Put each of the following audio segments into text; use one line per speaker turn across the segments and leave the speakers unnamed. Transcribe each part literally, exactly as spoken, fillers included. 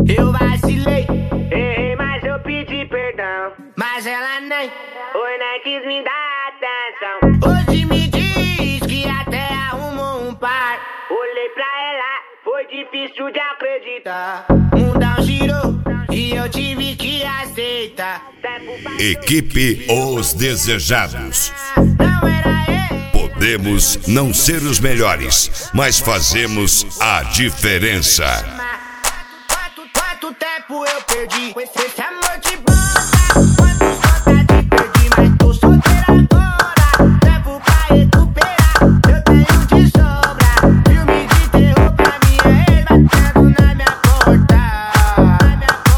Eu vacilei, errei, mas eu pedi perdão. Mas ela nem, foi nem quis me dar atenção. Hoje me diz que até arrumou um par. Olhei pra ela, foi difícil de acreditar. Mundão girou e eu tive que aceitar.
Equipe Os Desejados.
Não era ele.
Podemos não ser os melhores, mas fazemos a diferença.
Quanto, quanto tempo eu perdi com esse, esse amor de bosta? Quantos vontade perdi, mas tô solteira agora. Tempo pra recuperar, eu tenho de sobra. Filme de terror pra mim é ele batendo na minha porta, na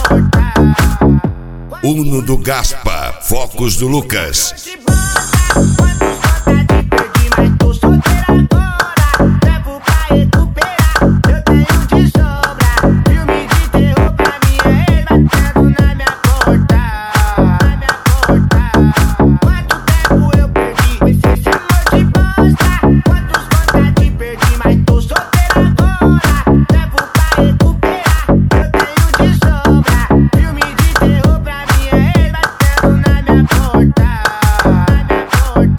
minha porta.
Uno do Gaspa, Focos do Lucas.
De bosta, quantos vontade perdi, mas tô solteira agora. Tempo pra recuperar, eu tenho de sobra. Filme de terror pra mim é ele batendo na minha porta, na minha porta. Quanto tempo eu perdi com esse amor de bosta? Quantos vontade perdi, mas tô solteira agora. Tempo pra recuperar, eu tenho de sobra. Filme de terror pra mim é ele batendo na minha porta, na minha porta,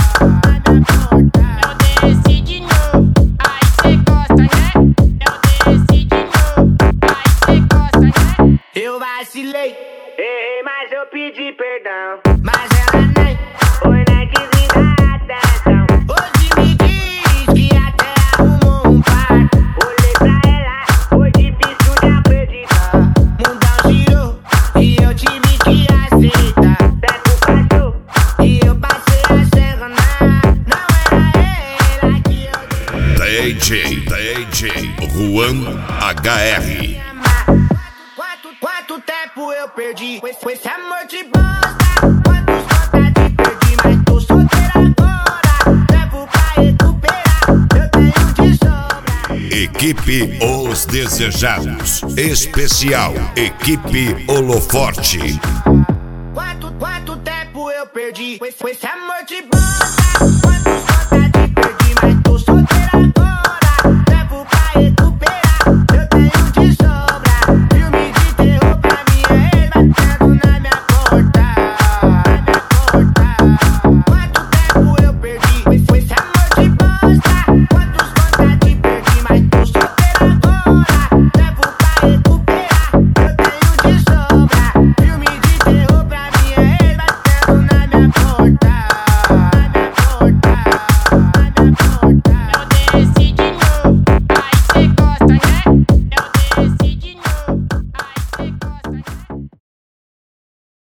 na minha porta.
Eu desci de novo, aí cê gosta, né? Eu desci de novo, aí cê gosta, né?
Eu vacilei, errei, mas eu pedi perdão. Mas ela nem, foi nem quis me dar atenção. Hoje me diz que até arrumou um par. Olhei pra ela, foi difícil de acreditar. Mundão girou e eu tive que aceitar. Tempo passou e eu passei a se enganar. Não era ela que eu
D J, D J, Juan H R.
Quanto, quanto tempo eu perdi com esse, com esse amor de bosta? Quantos vontade perdi, mas tô solteira agora. Tempo pra recuperar, eu tenho de sobra.
Equipe Os Desejados. Especial Equipe Holoforte.
Quanto, quanto tempo eu perdi com esse, com esse amor de